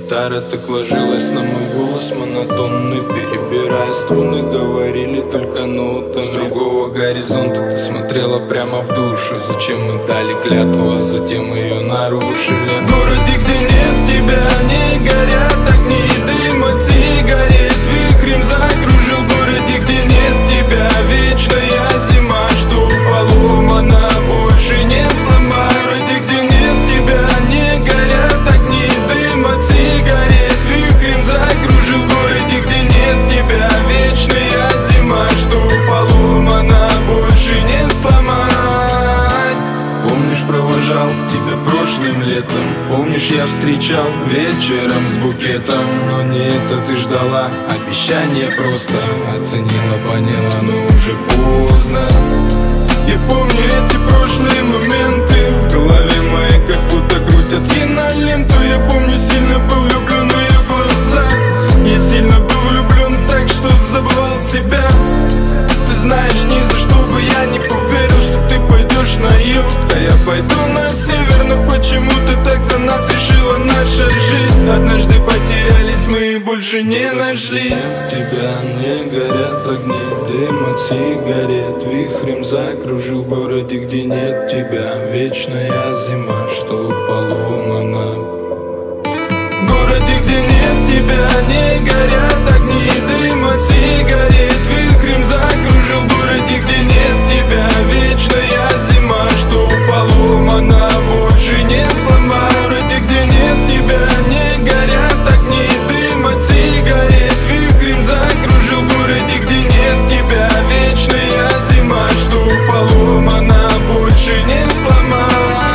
Гитара так ложилась на мой голос монотонный, перебирая струны, говорили только нотами. С другого горизонта ты смотрела прямо в душу. Зачем мы дали клятву, а затем ее нарушили? В городе, где нет тебя, не горят огни, дым от сигарет вихрем закружил. В городе, где нет тебя, вечная зима, что поломана, больше не сломай. В городе, где нет тебя, не горят огни, дым от сигарет вихрем закружил. В городе, где нет тебя, вечная зима, что поломана, больше не сломать. Помнишь, провожал тебя прошлым летом? Помнишь, я встречал вечером с букетом? Но не это ты ждала, обещание просто оценила, поняла, но уже поздно. Я помню эти прошлые моменты, в голове моей как будто крутят киноленту. Я помню, сильно был влюблен в ее глаза. Я сильно был влюблен так, что забывал себя. Ты знаешь, ни за что бы я не поверил, что ты пойдешь на юг, а я пойду на север. Но почему ты так за нас решила? Наша жизнь однажды потерялись мы и больше не нашли. Тебя не горят огни, дым от сигарет вихрем закружил. В городе, где нет тебя, вечная зима, что поломана. В городе, где нет тебя, не горят огни, дым от сигарет вихрем закружил. В городе, где нет тебя, вечная зима, что поломана, больше не сломай. В городе, где нет тебя, не горят огни, дым от сигарет вихрем закружил. В городе, где нет тебя, вечная зима, что поломана, больше не сломай.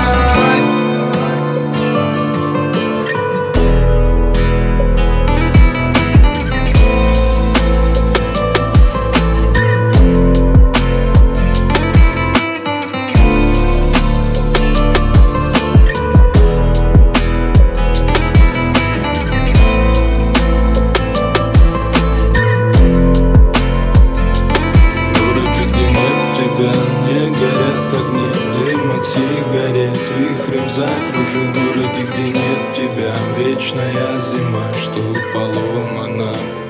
Не горят огни, дым от сигарет вихрем закружил. В городе, где нет тебя, вечная зима, что поломана.